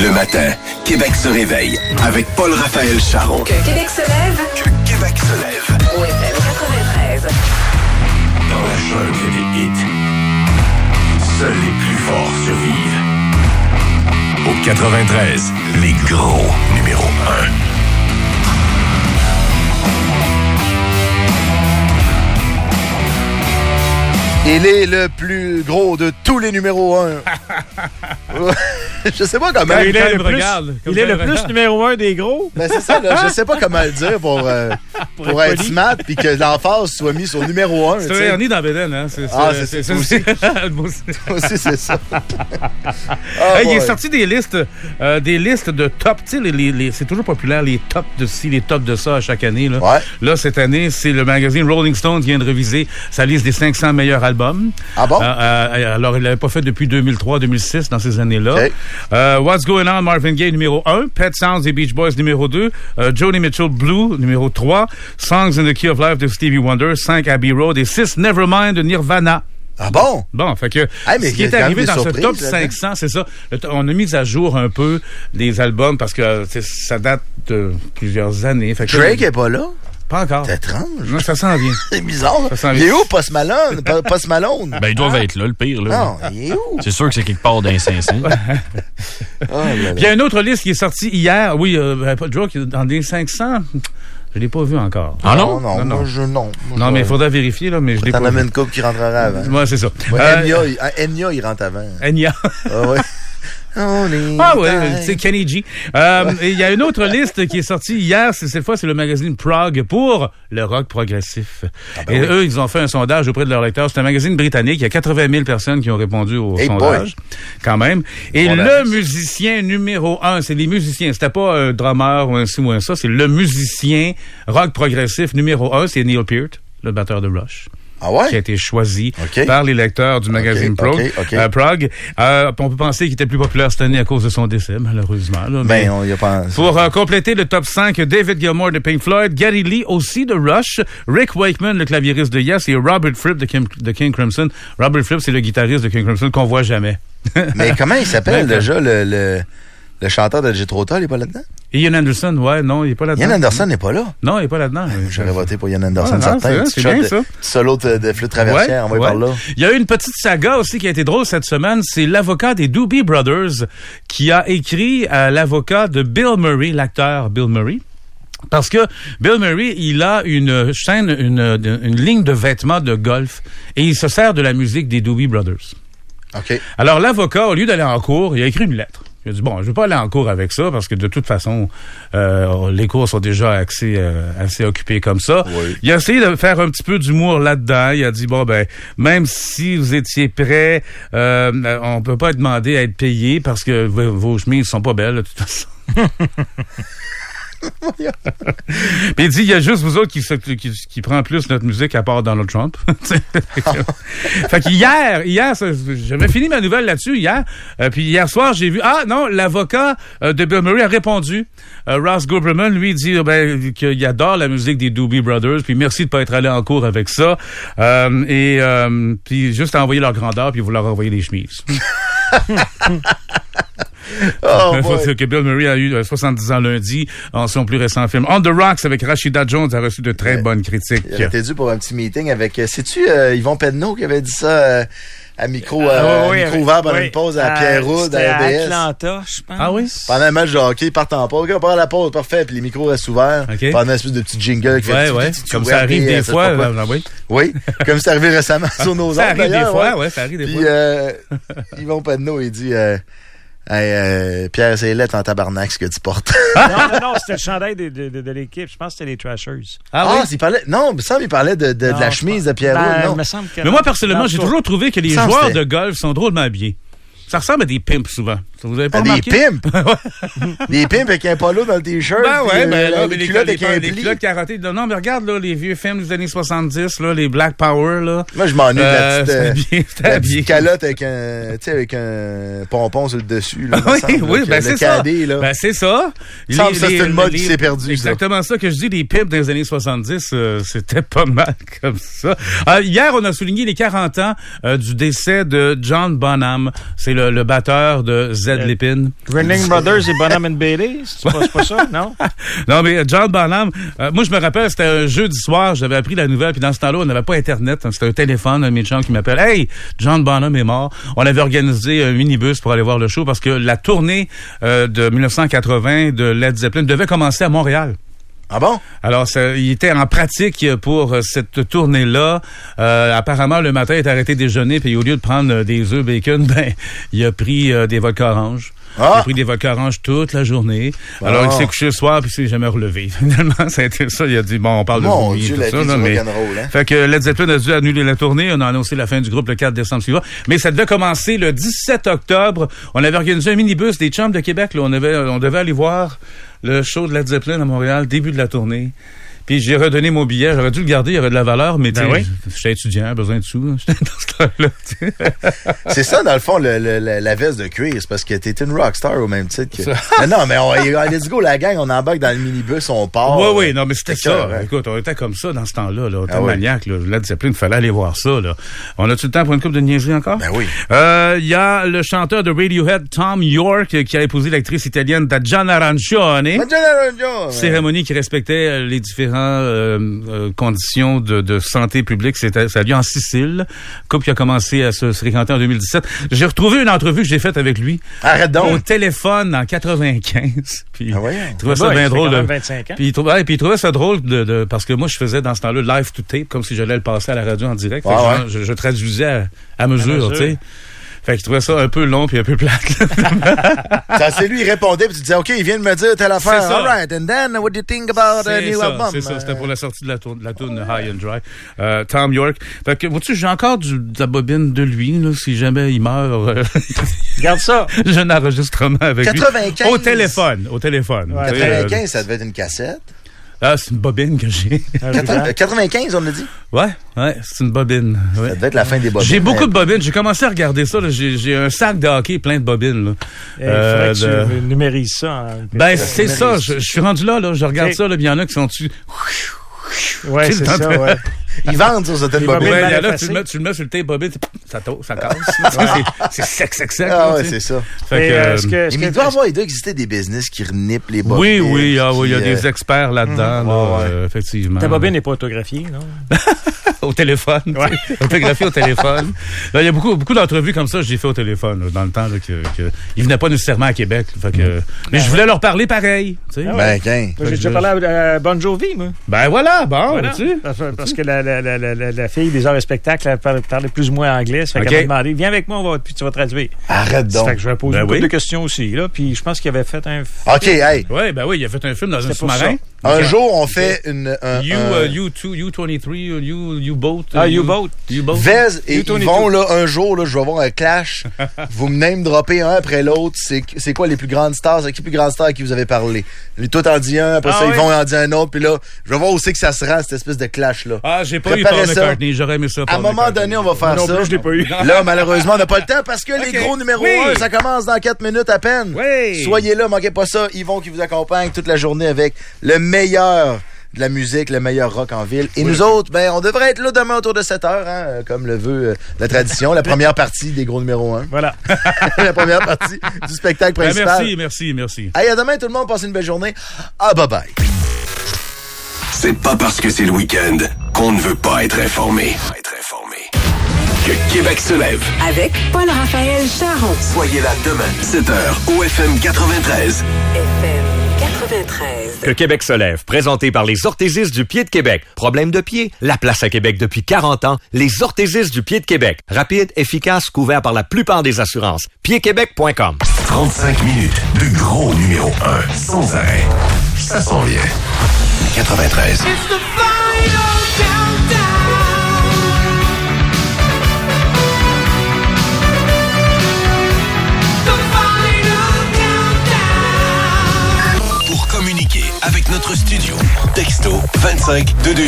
Le matin, Québec se réveille avec Paul-Raphaël Charon. Que Québec se lève. Que Québec se lève. Au FM 93. Dans la jungle des hits, seuls les plus forts survivent. Au 93, les gros numéro 1. Il est le plus gros de tous les numéros 1. Je sais pas comment. Il est le plus numéro 1 des gros. Ben c'est ça, là, je sais pas comment le dire pour être smart puis que l'emphase soit mise sur numéro 1. C'est Ernie dans Bédène, hein? C'est aussi. Aussi, c'est ça. Il est sorti des listes de top. Tu sais, c'est toujours populaire, les tops de ci, les tops de ça à chaque année. Là, ouais. Là cette année, c'est le magazine Rolling Stone qui vient de réviser sa liste des 500 meilleurs albums. Ah bon? Alors, il l'avait pas fait depuis 2003-2006, dans ces années-là. Okay. What's Going On, Marvin Gaye, numéro 1. Pet Sounds des Beach Boys, numéro 2. Joni Mitchell, Blue, numéro 3. Songs in the Key of Life de Stevie Wonder, 5 Abbey Road et 6 Nevermind de Nirvana. Ah bon? Bon, fait que mais ce qui est arrivé dans ce top là, 500, c'est ça. On a mis à jour un peu les albums parce que ça date de plusieurs années. Fait que, Drake est pas là? Pas encore. C'est étrange. Non, ça s'en vient. C'est bizarre. Il est où, Post Malone? Post Malone? Ben, ils doivent être là, le pire. Là. Non, il est où? C'est sûr que c'est quelque part dans les 500. Il y a une autre liste qui est sortie hier. Oui, pas de joke, dans les 500... Je l'ai pas vu encore. Ah non? Non. Non, mais il faudra vérifier, là, mais je l'ai pas vu. T'en as une couple qui rentrera avant. Ouais, c'est ça. Enya, il rentre avant. Enya. Ah ouais. C'est Kenny G. Il y a une autre liste qui est sortie hier. Cette fois, c'est le magazine Prog pour le rock progressif. Eux, ils ont fait un sondage auprès de leurs lecteurs. C'est un magazine britannique. Il y a 80 000 personnes qui ont répondu au sondage. Quand même. Et le musicien numéro 1, c'est les musiciens. C'était pas un drummer ou un ci ou un ça. C'est le musicien rock progressif numéro 1. C'est Neil Peart, le batteur de Rush. Ah ouais? Qui a été choisi par les lecteurs du magazine Prog. On peut penser qu'il était plus populaire cette année à cause de son décès, malheureusement. Là, ben, on y a pensé. Pour compléter le top 5, David Gilmour de Pink Floyd, Geddy Lee aussi de Rush, Rick Wakeman, le claviériste de Yes, et Robert Fripp de King Crimson. Robert Fripp, c'est le guitariste de King Crimson qu'on voit jamais. Mais comment il s'appelle déjà le chanteur de Jethro Tull, il est pas là-dedans? Ian Anderson, ouais, non, il est pas là-dedans. Ian Anderson n'est pas là? Non, il est pas là-dedans. J'aurais voté pour Ian Anderson, certain. C'est bien ça. Solo de flûte traversière, on va y par là. Il y a eu une petite saga aussi qui a été drôle cette semaine. C'est l'avocat des Doobie Brothers qui a écrit à l'avocat de Bill Murray, l'acteur Bill Murray. Parce que Bill Murray, il a une chaîne, une ligne de vêtements de golf et il se sert de la musique des Doobie Brothers. OK. Alors, l'avocat, au lieu d'aller en cours, il a écrit une lettre. Il a dit, bon, je veux pas aller en cours avec ça parce que de toute façon, les cours sont déjà assez occupés comme ça. Oui. Il a essayé de faire un petit peu d'humour là-dedans. Il a dit, bon, ben, même si vous étiez prêts, on peut pas demander à être payé parce que vos chemises sont pas belles, de toute façon. Puis il dit, il y a juste vous autres qui prend plus notre musique à part Donald Trump. Fait que hier, j'avais fini ma nouvelle là-dessus hier. Puis hier soir, j'ai vu, l'avocat de Bill Murray a répondu. Ross Goberman, lui, dit qu'il adore la musique des Doobie Brothers. Puis merci de pas être allé en cours avec ça. Puis juste à envoyer leur grandeur, puis vous leur envoyer des chemises. Que Bill Murray a eu 70 ans lundi en son plus récent film On the Rocks avec Rashida Jones a reçu de très bonnes critiques. Il était dû pour un petit meeting avec sais-tu Yvon Penneau qui avait dit ça à micro ouvert pendant une pause à Pierre-Roud à RDS. Atlanta, je pense. Ah oui? Pendant un match de hockey, ils partent en pause. On part à la pause, parfait, puis les micros restent ouverts. Okay. Pendant une espèce de petit jingle qui fait comme ça arrive des fois. Oui, comme c'est arrivé récemment sur nos ondes. Ça arrive des fois, ça arrive des fois. Puis Yvon Penneau, il dit Pierre, c'est lettre en tabarnak ce que tu portes. Non, c'était le chandail de l'équipe. Je pense que c'était les Trashers. Oui? Il parlait, non, il me semble qu'il parlait de la chemise de Pierre Roud. Mais moi, personnellement, j'ai toujours trouvé que les joueurs de golf sont drôlement habillés. Ça ressemble à des pimps, souvent. Vous avez pas remarqué? Des pimps? Des pimps avec un polo dans le t-shirt. Les culottes avec un pli. Les culottes carottées. Non, mais regarde, là, les vieux films des années 70, là, les Black Power, là. Moi, je m'ennuie de la petite calotte avec un pompon sur le dessus, là. C'est ça. Ben, c'est ça. C'est une mode qui s'est perdue, exactement ça que je dis, les pimps des années 70, c'était pas mal comme ça. Hier, on a souligné les 40 ans du décès de John Bonham. C'est le batteur de Zed Lépine. Ringling Brothers et Bonham and Bailey, c'est pas ça, non? Non, mais John Bonham, moi, je me rappelle, c'était un jeudi soir, j'avais appris la nouvelle, puis dans ce temps-là, on n'avait pas Internet, hein, c'était un téléphone, un méchant qui m'appelle. Hey, John Bonham est mort. On avait organisé un minibus pour aller voir le show parce que la tournée de 1980 de Led Zeppelin devait commencer à Montréal. Ah bon? Alors, il était en pratique pour cette tournée-là. Apparemment, le matin, il est arrêté déjeuner, puis au lieu de prendre des œufs bacon, il a pris des vodka oranges. Ah! Il a pris des vodka oranges toute la journée. Bon. Alors, il s'est couché le soir, puis il s'est jamais relevé. Finalement, ça a été ça. Il a dit, bon, on parle de vomi et tout ça. Là, mais... hein? Fait que Led Zeppelin a dû annuler la tournée. On a annoncé la fin du groupe le 4 décembre suivant. Mais ça devait commencer le 17 octobre. On avait organisé un minibus des Chums de Québec. Là. On devait aller voir le show de Led Zeppelin à Montréal, début de la tournée. Puis j'ai redonné mon billet. J'aurais dû le garder, il y avait de la valeur, mais j'étais étudiant, besoin de sous. J'étais dans ce temps-là. C'est ça, dans le fond, la veste de cuir. C'est parce que t'étais une rockstar au même titre que... Non, mais let's go, la gang, on embarque dans le minibus, on part. Oui, non, mais c'était ça. Écoute, on était comme ça dans ce temps-là. Là. On était maniaque. Là. Led Zeppelin, il fallait aller voir ça. Là. On a-tu le temps pour une couple de niaiseries encore? Ben oui. Il y a le chanteur de Radiohead, Tom York, qui a épousé l'actrice italienne Daggiana Arancione. Cérémonie qui respectait les différents conditions de santé publique. Ça a lieu en Sicile. Couple qui a commencé à se fréquenter en 2017. J'ai retrouvé une entrevue que j'ai faite avec lui. Arrête donc! Au téléphone en 95. Puis, il trouvait ça bien drôle. 25 ans. Puis il trouvait ça drôle parce que moi, je faisais dans ce temps-là live to tape, comme si j'allais le passer à la radio en direct. Je traduisais à mesure, tu sais. Fait qu'il trouvait ça un peu long puis un peu plate. C'est lui, il répondait, puis tu disais, OK, il vient de me dire telle affaire. C'est ça. All right, and then, what do you think about a new album? C'est ça, c'était pour la sortie de la tourne High and Dry. Tom York. Fait que, vois-tu, j'ai encore de la bobine de lui, là, si jamais il meurt. Regarde ça. J'ai un enregistrement avec 95. lui. Au téléphone. Ouais, 95, ça devait être une cassette. Ah, c'est une bobine que j'ai. 95, on l'a dit? Ouais, c'est une bobine. Ouais. Ça devait être la fin des bobines. J'ai beaucoup de bobines. J'ai commencé à regarder ça. Là. J'ai un sac de hockey plein de bobines. Là. Il faudrait que tu numérises ça. C'est ça. Je suis rendu là. Je regarde ça. Il y en a qui sont dessus. Ouais, c'est ça, ouais. Ils vendent sur certaines bobines. Ouais, là, tu le mets sur le tape bobine, ça casse. C'est sec. Ah ouais, c'est ça. Fait mais il doit exister des business qui renippent les bobines. Oui, il y a des experts là-dedans, effectivement. Ta bobine n'est pas autographiée, non? Au téléphone. Autographiée au téléphone. Là, il y a beaucoup d'entrevues comme ça que j'ai fait au téléphone, là, dans le temps ils venaient pas nécessairement à Québec. Fait que, mais je voulais leur parler pareil. J'ai déjà parlé à Bon Jovi, moi. Ben voilà, tu parce que la fille des arts et spectacles elle parlait plus ou moins anglais. Ça fait qu'elle m'a demandé, viens avec moi, puis tu vas traduire. Arrête donc. Ça fait que je vais poser beaucoup de questions aussi, là. Puis je pense qu'il avait fait un film. OK, hey. Oui, il a fait un film dans un sous-marin. Un jour, on fait une... U-23, U-Boat. U-Boat. Vez et Yvon, là, un jour, là, je vais avoir un clash. Vous me name-droppez un après l'autre. C'est quoi les plus grandes stars? C'est qui les plus grandes stars à qui vous avez parlé? Toi, t'en dis un, après ça, Yvon en dit un autre. Puis là, je vais voir où c'est que ça se rend, cette espèce de clash-là. Ah, j'ai pas eu Paul McCartney. J'aurais aimé ça. À un moment donné, on va faire ça. Non plus, je l'ai pas eu. Là, malheureusement, on n'a pas le temps parce que les gros numéros 1, ça commence dans 4 minutes à peine. Oui. Soyez là, manquez pas ça. Yvon qui vous accompagne toute la journée avec le meilleur de la musique, le meilleur rock en ville. Et nous autres, on devrait être là demain autour de 7h, comme le veut la tradition, la première partie des gros numéros 1. Voilà. La première partie du spectacle principal. Merci. Allez, à demain tout le monde, passez une belle journée. Bye-bye. C'est pas parce que c'est le week-end qu'on ne veut pas être informé. Que Québec se lève. Avec Paul-Raphaël Charon. Soyez là demain, 7h, au FM 93. FM 93. Que Québec se lève, présenté par les orthésistes du pied de Québec. Problème de pied? La place à Québec depuis 40 ans. Les orthésistes du pied de Québec. Rapide, efficace, couvert par la plupart des assurances. Piedquebec.com. 35 minutes de gros numéro 1, sans arrêt. Ça s'en vient. 93. Pour communiquer avec notre studio, texto 25 22